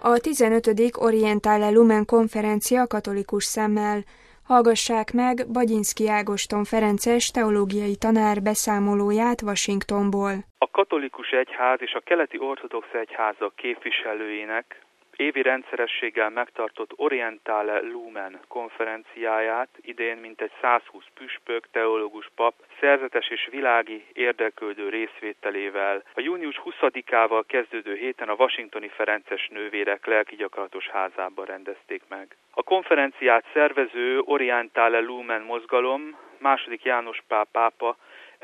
A 15. Orientale Lumen konferencia katolikus szemmel. Hallgassák meg Bagyinszky Ágoston ferences teológiai tanár beszámolóját Washingtonból. A katolikus egyház és a keleti ortodox egyházak képviselőinek évi rendszerességgel megtartott Orientale Lumen konferenciáját idén mintegy 120 püspök, teológus, pap, szerzetes és világi érdeklődő részvételével a június 20-ával kezdődő héten a washingtoni Ferences Nővérek lelkigyakaratos házában rendezték meg. A konferenciát szervező Orientale Lumen mozgalom II. János Pál pápa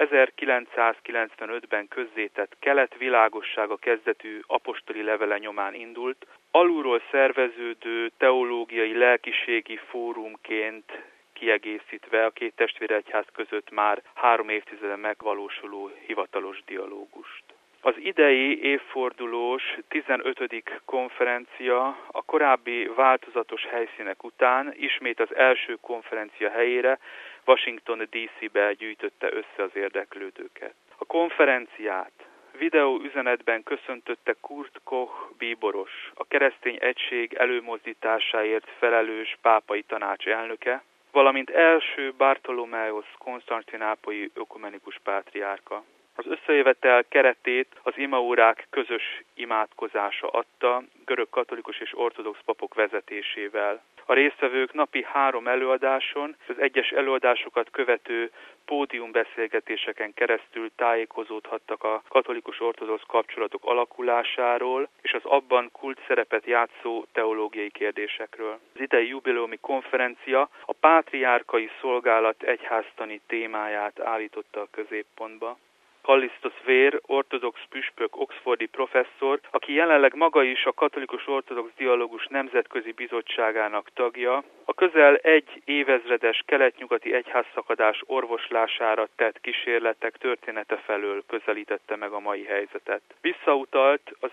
1995-ben közzétett Kelet-világossága kezdetű apostoli levele nyomán indult, alulról szerveződő teológiai lelkiségi fórumként kiegészítve a két testvéregyház között már 3 évtizede megvalósuló hivatalos dialógust. Az idei évfordulós 15. konferencia a korábbi változatos helyszínek után ismét az első konferencia helyére, Washington DC-be gyűjtötte össze az érdeklődőket. A konferenciát videóüzenetben köszöntötte Kurt Koch bíboros, a keresztény egység előmozdításáért felelős pápai tanács elnöke, valamint első Bartolomeus konstantinápolyi ökumenikus pátriárka. Az összejövetel keretét az imaórák közös imádkozása adta, görög katolikus és ortodox papok vezetésével. A résztvevők napi 3 előadáson, az egyes előadásokat követő pódiumbeszélgetéseken keresztül tájékozódhattak a katolikus-ortodox kapcsolatok alakulásáról és az abban kult szerepet játszó teológiai kérdésekről. Az idei jubileumi konferencia a pátriárkai szolgálat egyháztani témáját állította a középpontba. Kallisztus Vér, ortodox püspök, oxfordi professzor, aki jelenleg maga is a Katolikus-Ortodox Dialógus Nemzetközi Bizottságának tagja, a közel 1 évezredes kelet-nyugati egyházszakadás orvoslására tett kísérletek története felől közelítette meg a mai helyzetet. Visszautalt az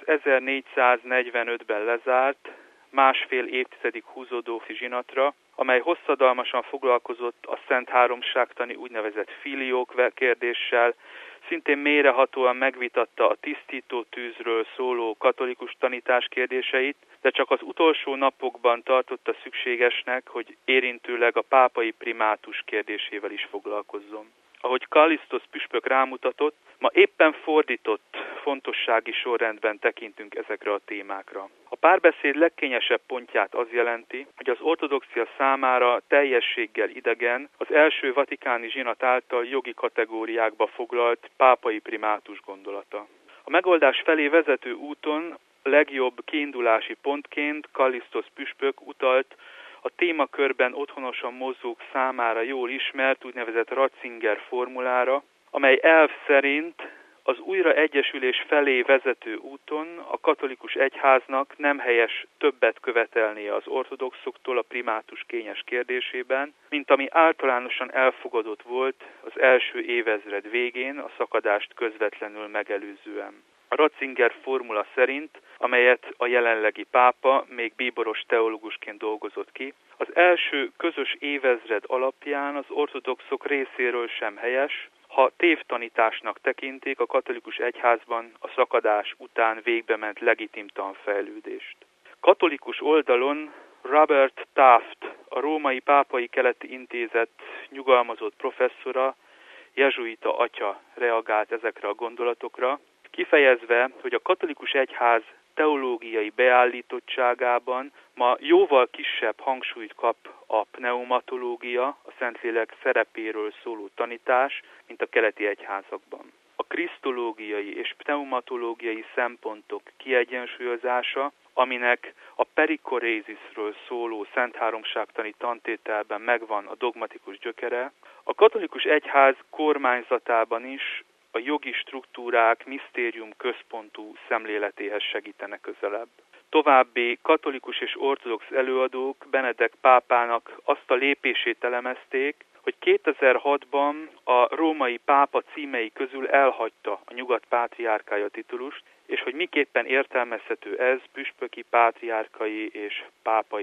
1445-ben lezárt, 1,5 évtizedig húzódó zsinatra, amely hosszadalmasan foglalkozott a Szent Háromságtani úgynevezett filiók kérdéssel, szintén mélyrehatóan megvitatta a tisztító tűzről szóló katolikus tanítás kérdéseit, de csak az utolsó napokban tartotta szükségesnek, hogy érintőleg a pápai primátus kérdésével is foglalkozzon. Ahogy Kallisztus püspök rámutatott, ma éppen fordított fontossági sorrendben tekintünk ezekre a témákra. A párbeszéd legkényesebb pontját az jelenti, hogy az ortodoxia számára teljességgel idegen, az első vatikáni zsinat által jogi kategóriákba foglalt pápai primátus gondolata. A megoldás felé vezető úton legjobb kiindulási pontként Kallisztus püspök utalt a témakörben otthonosan mozgók számára jól ismert úgynevezett Ratzinger formulára, amely elv szerint az újraegyesülés felé vezető úton a katolikus egyháznak nem helyes többet követelnie az ortodoxoktól a primátus kényes kérdésében, mint ami általánosan elfogadott volt az első évezred végén a szakadást közvetlenül megelőzően. A Ratzinger formula szerint, amelyet a jelenlegi pápa még bíboros teológusként dolgozott ki, az első közös évezred alapján az ortodoxok részéről sem helyes, ha tévtanításnak tekintik a katolikus egyházban a szakadás után végbement legitim tanfejlődést. Katolikus oldalon Robert Taft, a Római Pápai Keleti Intézet nyugalmazott professzora, jezsuita atya reagált ezekre a gondolatokra, kifejezve, hogy a katolikus egyház teológiai beállítottságában ma jóval kisebb hangsúlyt kap a pneumatológia, a Szentlélek szerepéről szóló tanítás, mint a keleti egyházakban. A krisztológiai és pneumatológiai szempontok kiegyensúlyozása, aminek a perikorézisről szóló Szent Háromságtani tantételben megvan a dogmatikus gyökere, a katolikus egyház kormányzatában is a jogi struktúrák misztérium központú szemléletéhez segítenek közelebb. További katolikus és ortodox előadók Benedek pápának azt a lépését elemezték, hogy 2006-ban a római pápa címei közül elhagyta a nyugat pátriárkája titulust, és hogy miképpen értelmezhető ez püspöki, pátriárkai és pápai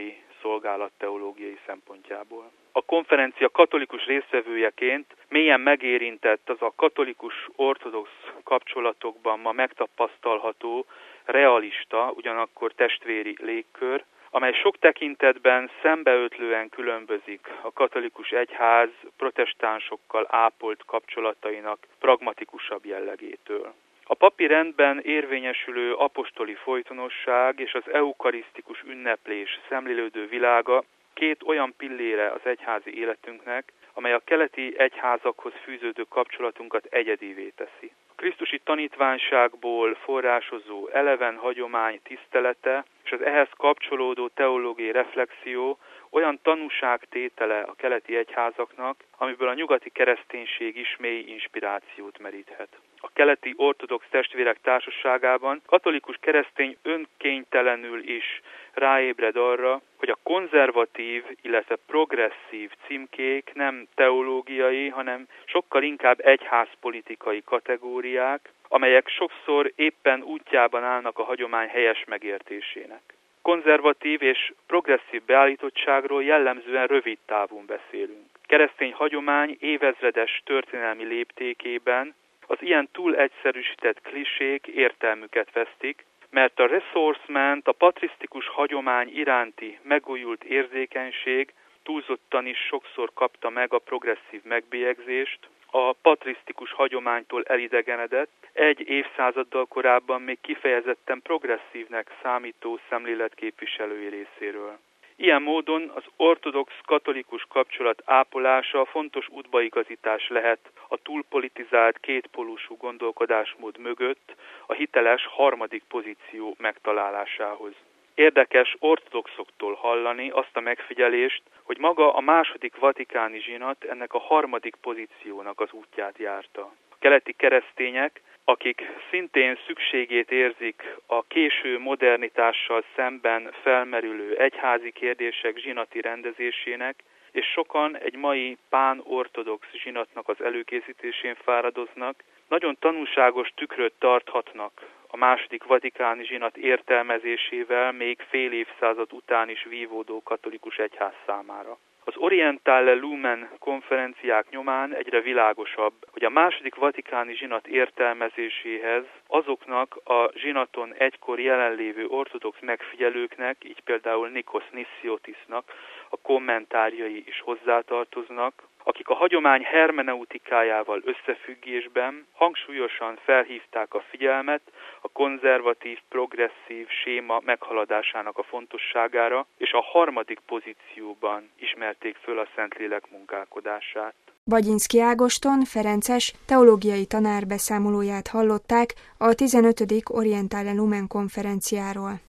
szolgálat teológiai szempontjából. A konferencia katolikus résztvevőjeként mélyen megérintett az a katolikus-ortodox kapcsolatokban ma megtapasztalható, realista, ugyanakkor testvéri légkör, amely sok tekintetben szembeötlően különbözik a katolikus egyház protestánsokkal ápolt kapcsolatainak pragmatikusabb jellegétől. A papi rendben érvényesülő apostoli folytonosság és az eukarisztikus ünneplés szemlélődő világa két olyan pillére az egyházi életünknek, amely a keleti egyházakhoz fűződő kapcsolatunkat egyedivé teszi. A krisztusi tanítványságból forrásozó eleven hagyomány tisztelete és az ehhez kapcsolódó teológiai reflexió olyan tanúságtétele a keleti egyházaknak, amiből a nyugati kereszténység is mély inspirációt meríthet. A keleti ortodox testvérek társaságában katolikus keresztény önkénytelenül is ráébred arra, hogy a konzervatív, illetve progresszív címkék nem teológiai, hanem sokkal inkább egyházpolitikai kategóriák, amelyek sokszor éppen útjában állnak a hagyomány helyes megértésének. Konzervatív és progresszív beállítottságról jellemzően rövid távon beszélünk. Keresztény hagyomány évezredes történelmi léptékében az ilyen túl egyszerűsített klisék értelmüket vesztik, mert a ressourcement, a patrisztikus hagyomány iránti megújult érzékenység túlzottan is sokszor kapta meg a progresszív megbélyegzést, a patrisztikus hagyománytól elidegenedett, egy évszázaddal korábban még kifejezetten progresszívnek számító szemlélet képviselői részéről. Ilyen módon az ortodox-katolikus kapcsolat ápolása fontos útbaigazítás lehet a túlpolitizált kétpólusú gondolkodásmód mögött a hiteles harmadik pozíció megtalálásához. Érdekes ortodoxoktól hallani azt a megfigyelést, hogy maga a második vatikáni zsinat ennek a harmadik pozíciónak az útját járta. A keleti keresztények, akik szintén szükségét érzik a késő modernitással szemben felmerülő egyházi kérdések zsinati rendezésének, és sokan egy mai pán-ortodox zsinatnak az előkészítésén fáradoznak, nagyon tanúságos tükröt tarthatnak a második vatikáni zsinat értelmezésével még fél évszázad után is vívódó katolikus egyház számára. Az Orientale Lumen konferenciák nyomán egyre világosabb, hogy a második vatikáni zsinat értelmezéséhez azoknak a zsinaton egykor jelenlévő ortodox megfigyelőknek, így például Nikos Nissiotisnak a kommentárjai is hozzátartoznak, akik a hagyomány hermeneutikájával összefüggésben hangsúlyosan felhívták a figyelmet a konzervatív, progresszív séma meghaladásának a fontosságára, és a harmadik pozícióban ismerték föl a Szentlélek munkálkodását. Bagyinszky Ágoston, ferences, teológiai tanár beszámolóját hallották a 15. Orientale Lumen konferenciáról.